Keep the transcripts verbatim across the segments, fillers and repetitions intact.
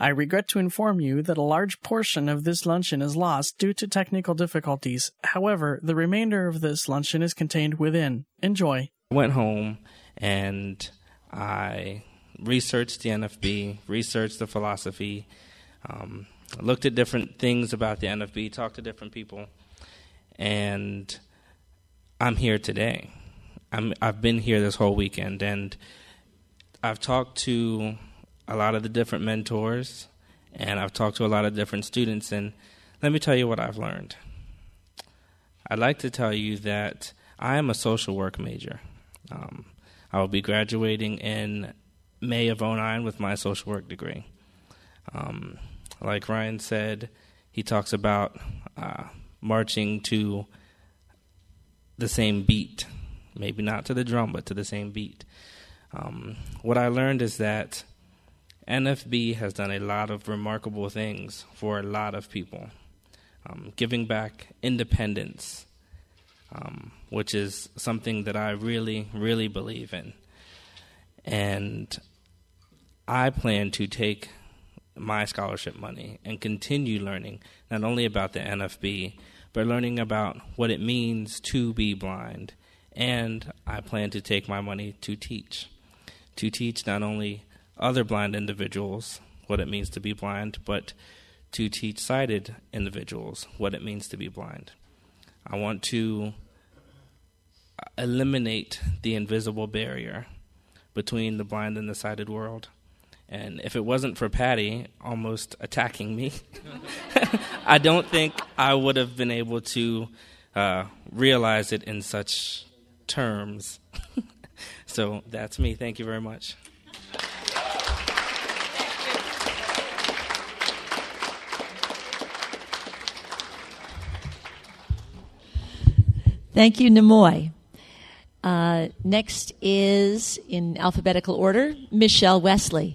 I regret to inform you that a large portion of this luncheon is lost due to technical difficulties. However, the remainder of this luncheon is contained within. Enjoy. I went home and I researched the N F B, researched the philosophy, um, looked at different things about the N F B, talked to different people, and I'm here today. I'm, I've been here this whole weekend, and I've talked to a lot of the different mentors, and I've talked to a lot of different students, and let me tell you what I've learned. I'd like to tell you that I am a social work major. Um, I will be graduating in May of oh nine with my social work degree. Um, like Ryan said, he talks about uh, marching to the same beat, maybe not to the drum, but to the same beat. Um, what I learned is that N F B has done a lot of remarkable things for a lot of people, um, giving back independence, um, which is something that I really, really believe in. And I plan to take my scholarship money and continue learning not only about the N F B, but learning about what it means to be blind. And I plan to take my money to teach, to teach not only other blind individuals what it means to be blind, but to teach sighted individuals what it means to be blind. I want to eliminate the invisible barrier between the blind and the sighted world. And if it wasn't for Patty almost attacking me, I don't think I would have been able to uh, realize it in such terms. So that's me. Thank you very much. Thank you, Nimoy. Uh, next is, in alphabetical order, Michelle Wesley.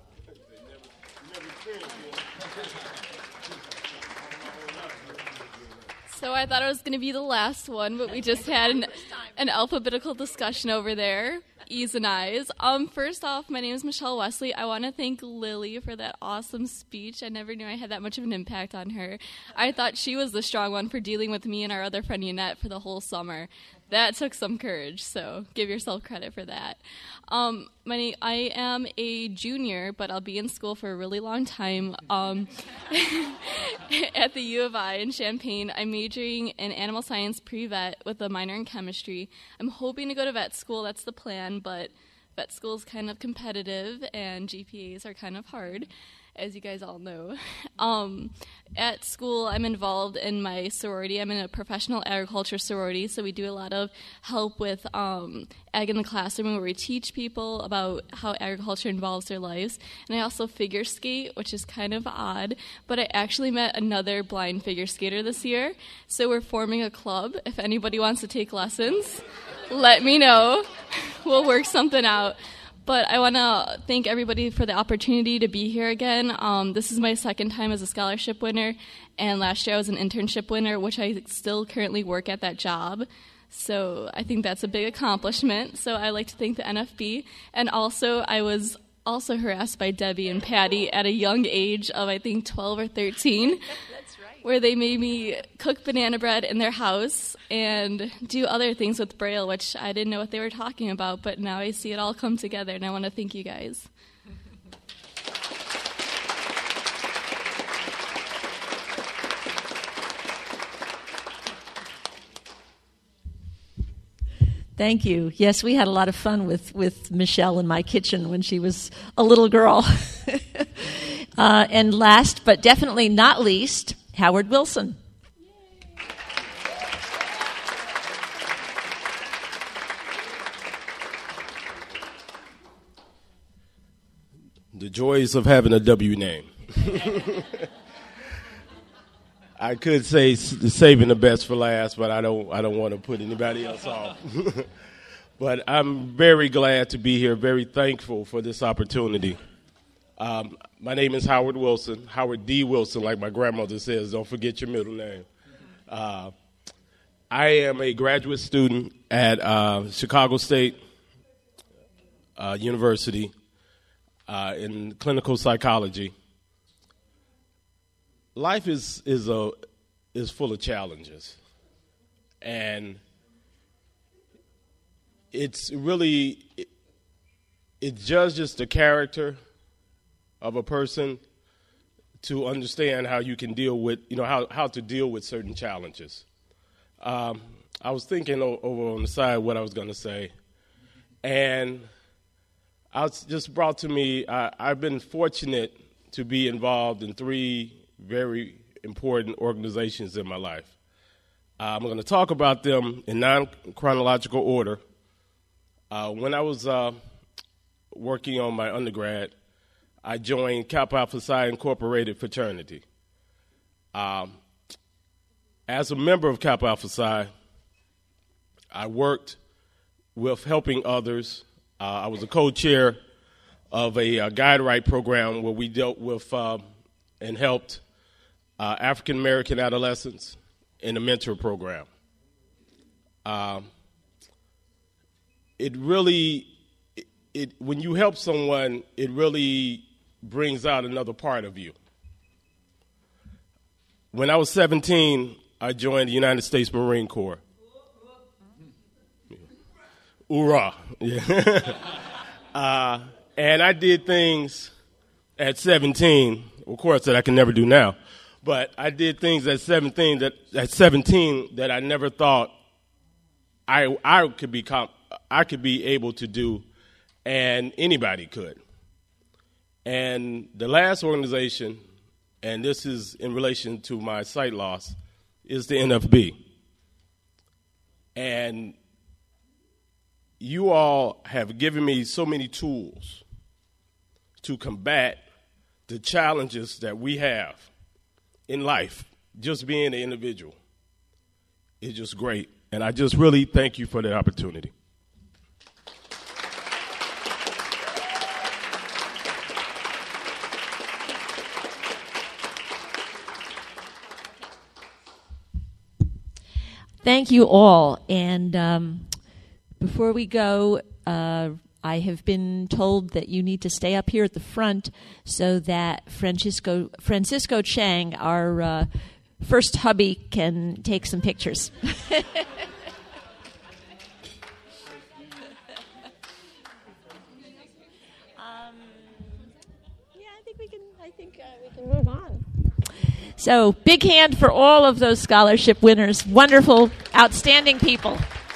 So I thought I was going to be the last one, but we just had an, an alphabetical discussion over there. E's and I's. Um, first off, my name is Michelle Wesley. I want to thank Lily for that awesome speech. I never knew I had that much of an impact on her. I thought she was the strong one for dealing with me and our other friend Yannette for the whole summer. That took some courage, so give yourself credit for that. Um, my name, I am a junior, but I'll be in school for a really long time. Um, at the U of I in Champaign, I'm majoring in animal science pre-vet with a minor in chemistry. I'm hoping to go to vet school. That's the plan, but vet school is kind of competitive, and G P As are kind of hard, as you guys all know. Um, at school, I'm involved in my sorority. I'm in a professional agriculture sorority, so we do a lot of help with um, ag in the classroom, where we teach people about how agriculture involves their lives. And I also figure skate, which is kind of odd, but I actually met another blind figure skater this year, so we're forming a club. If anybody wants to take lessons, let me know. We'll work something out. But I want to thank everybody for the opportunity to be here again. Um, this is my second time as a scholarship winner, and last year I was an internship winner, which I still currently work at that job. So I think that's a big accomplishment. So I'd like to thank the N F B. And also, I was also harassed by Debbie and Patty at a young age of, I think, twelve or thirteen. Where they made me cook banana bread in their house and do other things with Braille, which I didn't know what they were talking about, but now I see it all come together, and I want to thank you guys. Thank you. Yes, we had a lot of fun with, with Michelle in my kitchen when she was a little girl. uh, and last, but definitely not least, Howard Wilson. The joys of having a W name. I could say saving the best for last, but I don't I don't want to put anybody else off. But I'm very glad to be here, very thankful for this opportunity. Um, my name is Howard Wilson, Howard D. Wilson, like my grandmother says. Don't forget your middle name. Uh, I am a graduate student at uh, Chicago State uh, University uh, in clinical psychology. life is is a is full of challenges, and it's really it, it judges the character of a person to understand how you can deal with you know how how to deal with certain challenges. Um, I was thinking o- over on the side what I was going to say, and I was just brought to me. I, I've been fortunate to be involved in three very important organizations in my life. Uh, I'm going to talk about them in non-chronological order. Uh, when I was uh, working on my undergrad, I joined Kappa Alpha Psi Incorporated fraternity. Um, as a member of Kappa Alpha Psi, I worked with helping others. Uh, I was a co-chair of a, a guide right program where we dealt with uh, and helped uh, African-American adolescents in a mentor program. Um, it really, it, it when you help someone, it really brings out another part of you. When I was seventeen, I joined the United States Marine Corps. Hoorah. Yeah. uh, and I did things at seventeen, of course, that I can never do now. But I did things at seventeen that at seventeen that I never thought I I could be comp- I could be able to do, and anybody could. And the last organization, and this is in relation to my sight loss, is the N F B. And you all have given me so many tools to combat the challenges that we have in life. Just being an individual is just great. And I just really thank you for that opportunity. Thank you all. And um, before we go, uh, I have been told that you need to stay up here at the front so that Francisco Francisco Chang, our uh, first hubby, can take some pictures. um, yeah, I think we can. I think uh, we can move on. So, big hand for all of those scholarship winners. Wonderful, outstanding people.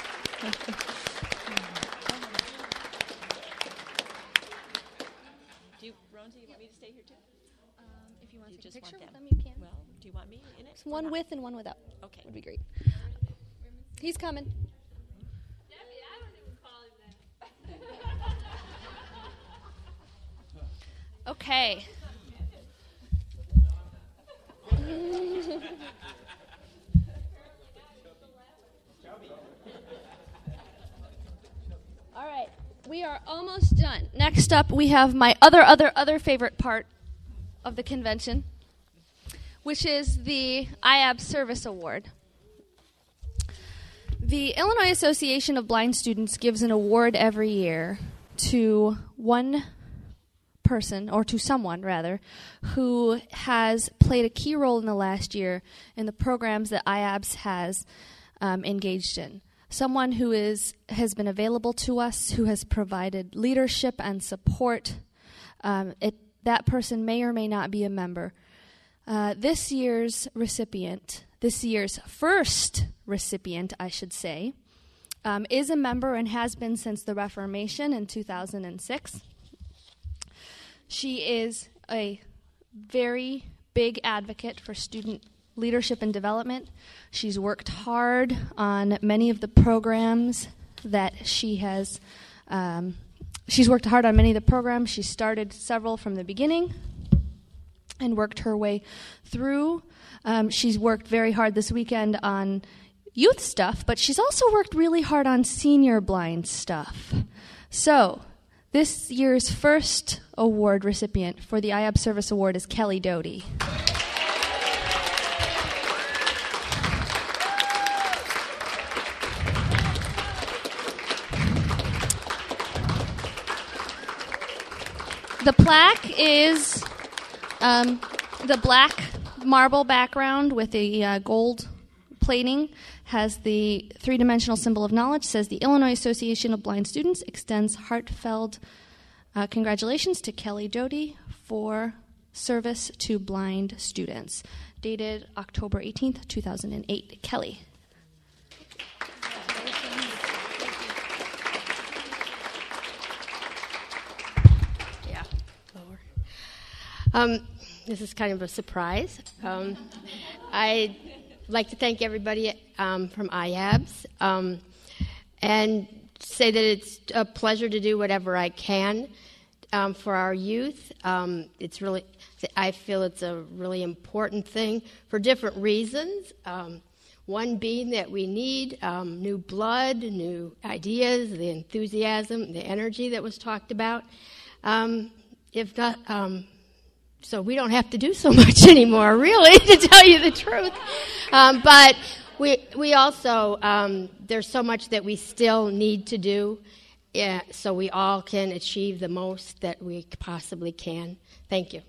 Do you, Ron, do you want me to stay here too? Um, if you want You to take just a picture want with them? them, you can. Well, do you want me in it? One with and one without. Okay. Would be great. He's coming. Okay. All right, we are almost done. Next up, we have my other, other, other favorite part of the convention, which is the I A B Service Award. The Illinois Association of Blind Students gives an award every year to one person, or to someone rather, who has played a key role in the last year in the programs that I A B S has um, engaged in. Someone who is has been available to us, who has provided leadership and support. Um, it, that person may or may not be a member. Uh, this year's recipient, this year's first recipient, I should say, um, is a member and has been since the Reformation in two thousand six. She is a very big advocate for student leadership and development. She's worked hard on many of the programs that she has. Um, she's worked hard on many of the programs. She started several from the beginning and worked her way through. Um, she's worked very hard this weekend on youth stuff, but she's also worked really hard on senior blind stuff. So, this year's first award recipient for the I A B Service Award is Kelly Doty. The plaque is um, the black marble background with the uh, gold plating has the three-dimensional symbol of knowledge. Says the Illinois Association of Blind Students extends heartfelt uh, congratulations to Kelly Doty for service to blind students. Dated October eighteenth, two thousand eight. Kelly. Yeah, lower. Um, this is kind of a surprise. Um, I'd like to thank everybody um, from I A B S um, and say that it's a pleasure to do whatever I can um, for our youth. Um, it's really, I feel it's a really important thing for different reasons. Um, one being that we need um, new blood, new ideas, the enthusiasm, the energy that was talked about. Um, if not, um, so we don't have to do so much anymore, really, to tell you the truth. Um, but we we also, um, there's so much that we still need to do, yeah, so we all can achieve the most that we possibly can. Thank you.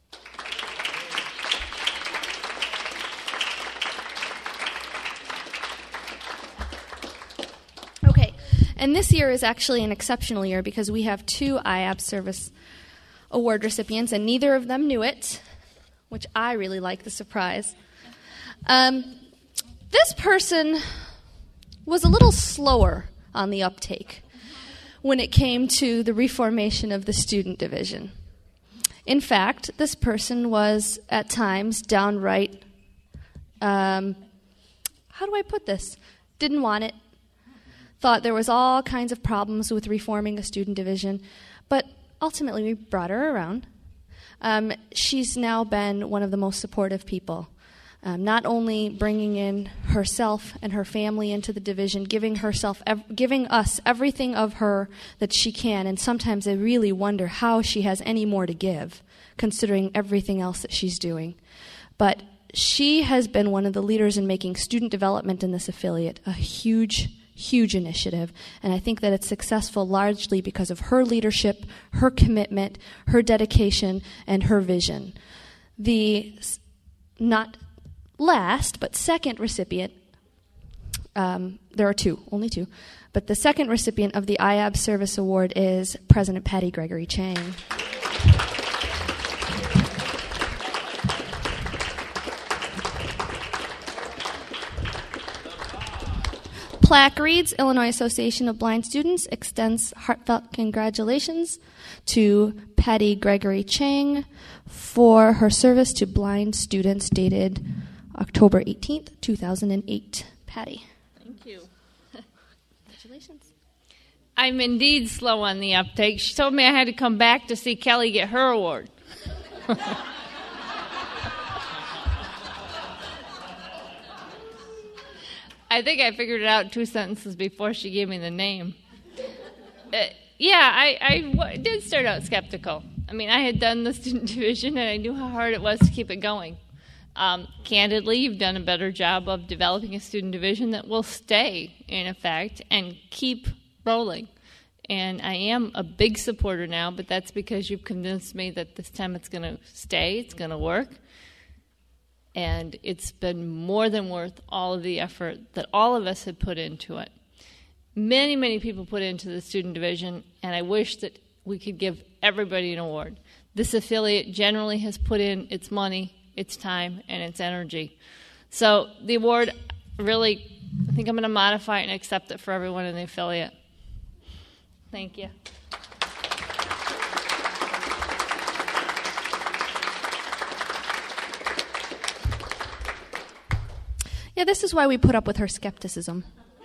Okay, and this year is actually an exceptional year because we have two I A B S Service Award recipients, and neither of them knew it, which I really like the surprise. Um, this person was a little slower on the uptake when it came to the reformation of the student division. In fact, this person was at times downright, um, how do I put this? Didn't want it. Thought there was all kinds of problems with reforming a student division, but ultimately we brought her around. Um, she's now been one of the most supportive people, um, not only bringing in herself and her family into the division, giving herself, ev- giving us everything of her that she can, and sometimes I really wonder how she has any more to give, considering everything else that she's doing. But she has been one of the leaders in making student development in this affiliate a huge Huge initiative, and I think that it's successful largely because of her leadership, her commitment, her dedication, and her vision. The not last, but second recipient, um, there are two, only two, but the second recipient of the I A B S Service Award is President Patty Gregory Chang. Plaque reads, Illinois Association of Blind Students extends heartfelt congratulations to Patty Gregory Chang for her service to blind students dated October eighteenth, two thousand eight. Patty. Thank you. Congratulations. I'm indeed slow on the uptake. She told me I had to come back to see Kelly get her award. I think I figured it out two sentences before she gave me the name. Uh, yeah, I, I w- did start out skeptical. I mean, I had done the student division, and I knew how hard it was to keep it going. Um, candidly, you've done a better job of developing a student division that will stay in effect and keep rolling. And I am a big supporter now, but that's because you've convinced me that this time it's going to stay, it's going to work. And it's been more than worth all of the effort that all of us had put into it. Many, many people put into the student division, and I wish that we could give everybody an award. This affiliate generally has put in its money, its time, and its energy. So the award, really, I think I'm going to modify it and accept it for everyone in the affiliate. Thank you. Yeah, this is why we put up with her skepticism.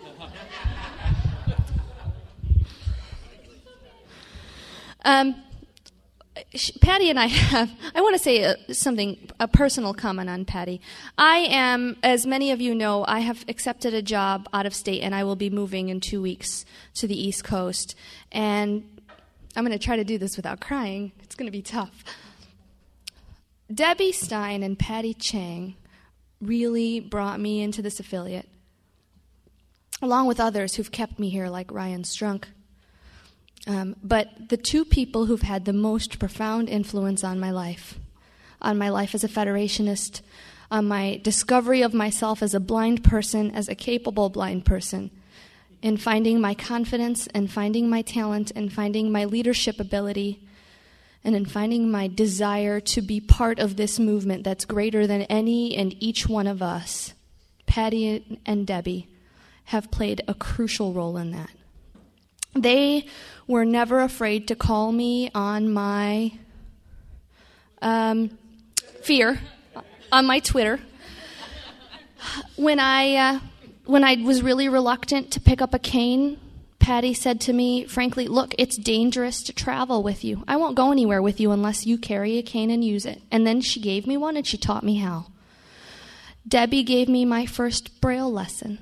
um, Patty and I have, I want to say a, something, a personal comment on Patty. I am, as many of you know, I have accepted a job out of state, and I will be moving in two weeks to the East Coast. And I'm going to try to do this without crying. It's going to be tough. Debbie Stein and Patty Chang really brought me into this affiliate, along with others who've kept me here, like Ryan Strunk. Um, but the two people who've had the most profound influence on my life on my life as a Federationist, on my discovery of myself as a blind person, as a capable blind person, in finding my confidence and finding my talent and finding my leadership ability, and in finding my desire to be part of this movement that's greater than any and each one of us. Patty and Debbie have played a crucial role in that. They were never afraid to call me on my um, fear, on my Twitter. When I uh, when I was really reluctant to pick up a cane, Patty said to me, frankly, look, it's dangerous to travel with you. I won't go anywhere with you unless you carry a cane and use it. And then she gave me one and she taught me how. Debbie gave me my first Braille lesson.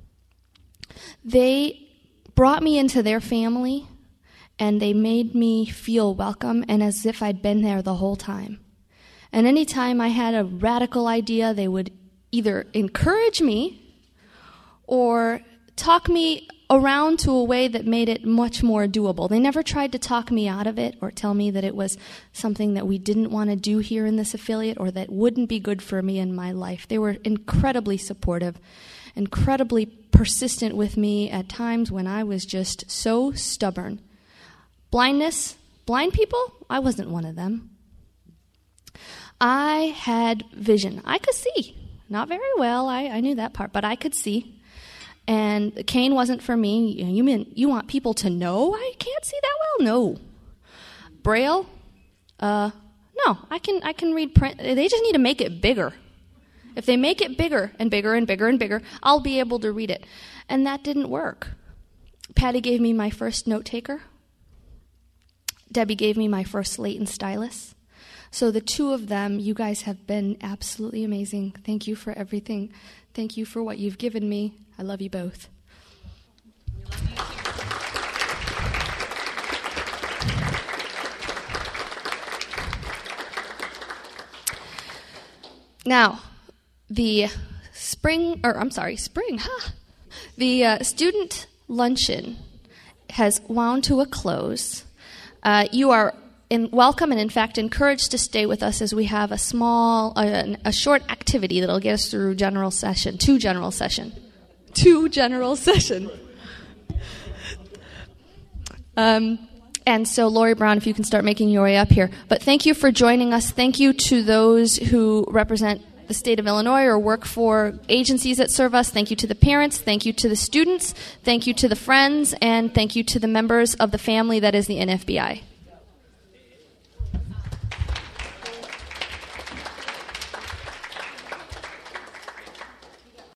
They brought me into their family, and they made me feel welcome and as if I'd been there the whole time. And any time I had a radical idea, they would either encourage me or talk me around to a way that made it much more doable. They never tried to talk me out of it or tell me that it was something that we didn't want to do here in this affiliate or that wouldn't be good for me in my life. They were incredibly supportive, incredibly persistent with me at times when I was just so stubborn. Blindness, blind people, I wasn't one of them. I had vision. I could see. Not very well, I, I knew that part, but I could see. And the cane wasn't for me. You, know, you mean you want people to know I can't see that well? No. Braille? Uh, no. I can I can read print. They just need to make it bigger. If they make it bigger and bigger and bigger and bigger, I'll be able to read it. And that didn't work. Patty gave me my first note taker. Debbie gave me my first slate and stylus. So the two of them, you guys have been absolutely amazing. Thank you for everything. Thank you for what you've given me. I love you both. We love you too. Now, the spring, or I'm sorry, spring, huh? The uh, student luncheon has wound to a close. Uh, you are in, welcome and, in fact, encouraged to stay with us as we have a small, uh, a short activity that'll get us through general session, two general session. Two general session. Um, and so, Lori Brown, if you can start making your way up here. But thank you for joining us. Thank you to those who represent the state of Illinois or work for agencies that serve us. Thank you to the parents. Thank you to the students. Thank you to the friends. And thank you to the members of the family that is the N F B I.